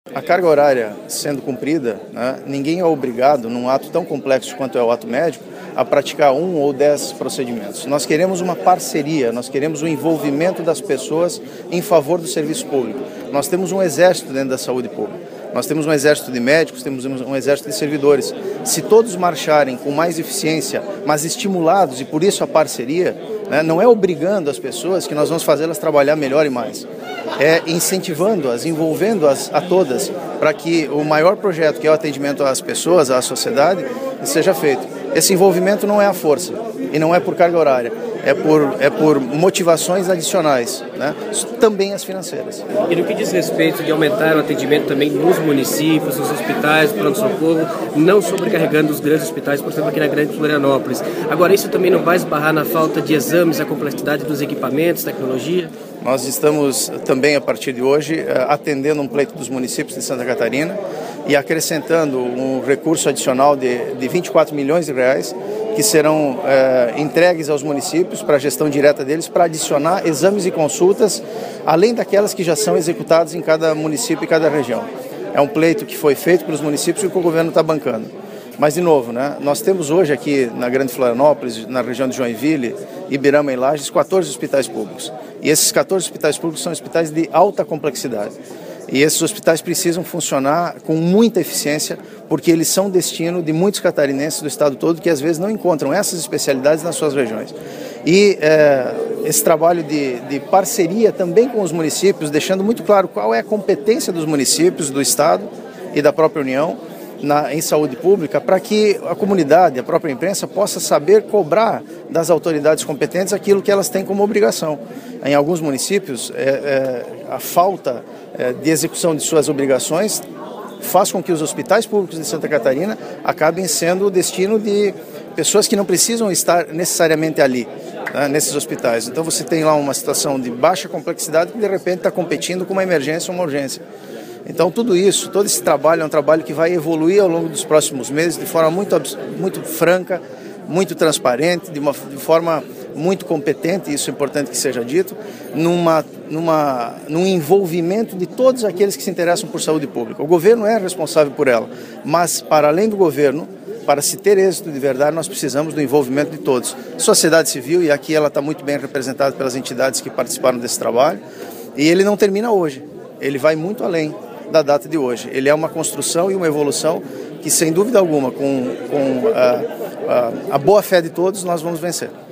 A carga horária sendo cumprida, né, ninguém é obrigado, num ato tão complexo quanto é o ato médico, a praticar 1 ou 10 procedimentos. Nós queremos uma parceria, nós queremos o envolvimento das pessoas em favor do serviço público. Nós temos um exército dentro da saúde pública. Nós temos um exército de médicos, temos um exército de servidores. Se todos marcharem com mais eficiência, mas estimulados, e por isso a parceria, né, não é obrigando as pessoas que nós vamos fazê-las trabalhar melhor e mais. É incentivando-as, envolvendo-as a todas, para que o maior projeto, que é o atendimento às pessoas, à sociedade, seja feito. Esse envolvimento não é à força e não é por carga horária, é por motivações adicionais, né? Também as financeiras. E no que diz respeito de aumentar o atendimento também nos municípios, nos hospitais, pronto-socorro, não sobrecarregando os grandes hospitais, por exemplo, aqui na Grande Florianópolis. Agora, isso também não vai esbarrar na falta de exames, a complexidade dos equipamentos, tecnologia? Nós estamos também, a partir de hoje, atendendo um pleito dos municípios de Santa Catarina e acrescentando um recurso adicional de 24 milhões de reais que serão entregues aos municípios para a gestão direta deles, para adicionar exames e consultas, além daquelas que já são executadas em cada município e cada região. É um pleito que foi feito pelos municípios e que o governo está bancando. Mas, de novo, né, nós temos hoje aqui na Grande Florianópolis, na região de Joinville, Ibirama e Lages, 14 hospitais públicos. E esses 14 hospitais públicos são hospitais de alta complexidade. E esses hospitais precisam funcionar com muita eficiência, porque eles são destino de muitos catarinenses do estado todo que às vezes não encontram essas especialidades nas suas regiões. E esse trabalho de parceria também com os municípios, deixando muito claro qual é a competência dos municípios, do estado e da própria União em saúde pública, para que a comunidade, a própria imprensa, possa saber cobrar das autoridades competentes aquilo que elas têm como obrigação. Em alguns municípios, a falta de execução de suas obrigações faz com que os hospitais públicos de Santa Catarina acabem sendo o destino de pessoas que não precisam estar necessariamente ali, né, nesses hospitais. Então você tem lá uma situação de baixa complexidade que de repente está competindo com uma emergência ou uma urgência. Então tudo isso, todo esse trabalho é um trabalho que vai evoluir ao longo dos próximos meses de forma muito franca, muito transparente, de forma muito competente, isso é importante que seja dito, num envolvimento de todos aqueles que se interessam por saúde pública. O governo é responsável por ela, mas para além do governo, para se ter êxito de verdade, nós precisamos do envolvimento de todos. Sociedade civil, e aqui ela está muito bem representada pelas entidades que participaram desse trabalho, e ele não termina hoje, ele vai muito além da data de hoje. Ele é uma construção e uma evolução que, sem dúvida alguma, com a boa fé de todos, nós vamos vencer.